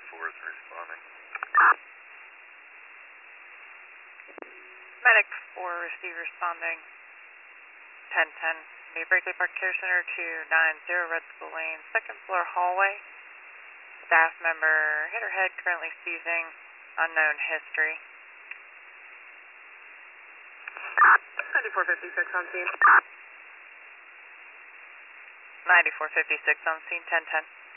4 is responding. Medic 4 receive responding. 1010. The Berkeley Park Care Center 290 Red School Lane, second floor hallway. Staff member hit her head, currently seizing, unknown history. 9456 on scene. 9456 on scene, 1010.